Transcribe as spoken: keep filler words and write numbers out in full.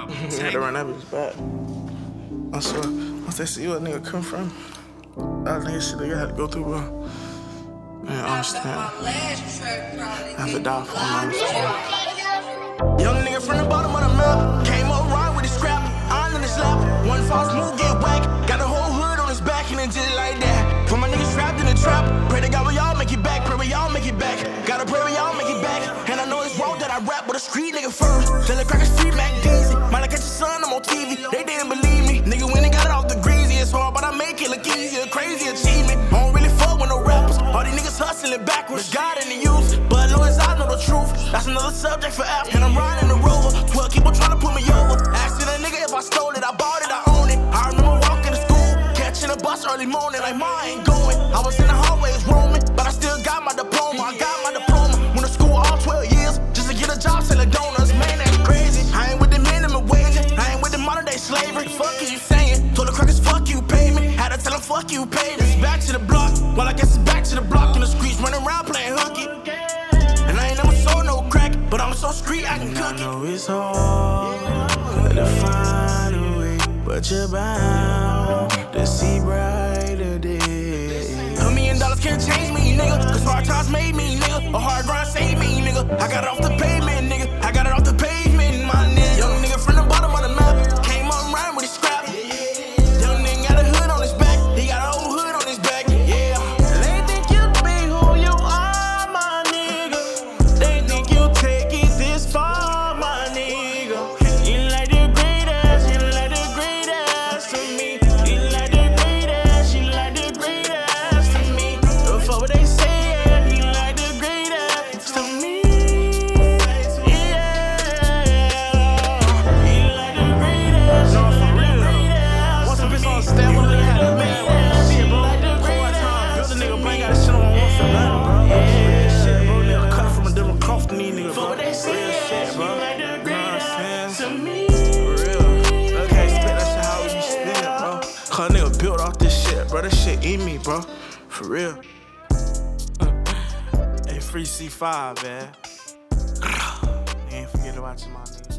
Had to run that bitch back. I swear, once they see what a nigga come from, that nigga shit they had to go through, bro. Man, I understand. I have to die for him, I understand. Young nigga from the bottom of the map, came up right with his scrap, iron in his lap. One false move, get whack. Got the whole hood on his back and it just like that. Put my niggas trapped in the trap. Pray to God we all make it back, pray we all make it back. Gotta pray we all make it back. And I know it's wrong that I rap with a street nigga first. Selling crackers free Mac Deezy. Might like catch your son, I'm on T V. They didn't believe me. Nigga went and got it off the greasy. It's hard, but I make it look easier. Crazy achievement. I don't really fuck with no rappers. All these niggas hustling backwards. God in the youth. But long as I know the truth, that's another subject for after. And I'm riding the rover. twelve people trying to put me over. Asking a nigga if I stole it, I bought it, I own it. I remember walking to school, catching a bus early morning, like ma I ain't going. I was in the hallways roaming, but I still got my diploma. I got my diploma. Went to school all twelve years just to get a job selling donuts. Man, that's crazy. I ain't with the minimum wage. I ain't with the modern day slavery. Fuck is you saying? Told the crackers fuck you, pay me. Had to tell them fuck you, pay this. Back to the block. Well, I guess it's back to the block in the streets, running around playing hooky. And I ain't never sold no crack, but I'm so street I can cook it. I know it's hard to find a way, but you're bound to see brighter days. A million dollars can't change me, nigga. Cause hard times made me, nigga. A hard grind saved me, nigga. I got it off the pavement, nigga. I got it off the pavement, my nigga. Young nigga from the bottom of the map, came up riding with his scrap. Young nigga got a hood on his back. He got a whole hood on his back, yeah. They think you be who you are, my nigga. They think you take it this far, my nigga. You like the greatest, you like the greatest to me. You like the greatest, you like the greatest to me. Before what they say, you like the greatest to me. Yeah, you like the greatest. No, for real. Once a bitch on stand, one nigga had a man. Shit, bro. Core time. Build a nigga, bring out a shit on one for nothing, bro. Yeah, shit, bro. Nigga cut from a different cloth than these niggas, bro. Real shit, bro. You know what I'm saying? For real. Okay, spit that shit how you spit it, bro. Cause a nigga built off this shit, bro. This shit in me, bro. For real. Hey, free C five, man. Ain't forget to watch my nigga.